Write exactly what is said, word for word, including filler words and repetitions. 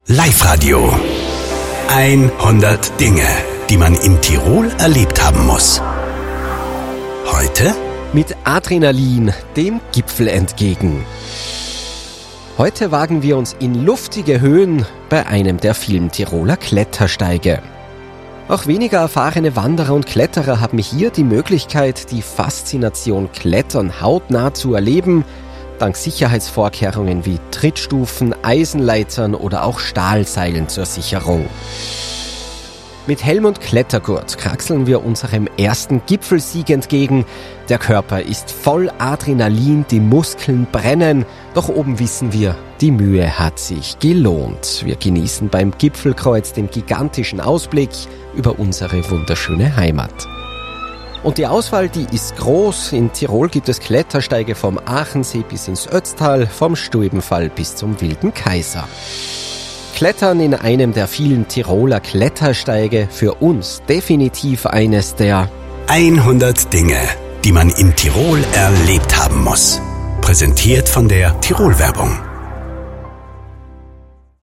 Live-Radio. hundert Dinge, die man in Tirol erlebt haben muss. Heute mit Adrenalin dem Gipfel entgegen. Heute wagen wir uns in luftige Höhen bei einem der vielen Tiroler Klettersteige. Auch weniger erfahrene Wanderer und Kletterer haben hier die Möglichkeit, die Faszination Klettern hautnah zu erleben, dank Sicherheitsvorkehrungen wie Trittstufen, Eisenleitern oder auch Stahlseilen zur Sicherung. Mit Helm und Klettergurt kraxeln wir unserem ersten Gipfelsieg entgegen. Der Körper ist voll Adrenalin, die Muskeln brennen, doch oben wissen wir, die Mühe hat sich gelohnt. Wir genießen beim Gipfelkreuz den gigantischen Ausblick über unsere wunderschöne Heimat. Und die Auswahl, die ist groß. In Tirol gibt es Klettersteige vom Aachensee bis ins Ötztal, vom Stuybenfall bis zum Wilden Kaiser. Klettern in einem der vielen Tiroler Klettersteige, für uns definitiv eines der hundert Dinge, die man in Tirol erlebt haben muss. Präsentiert von der Tirol-Werbung.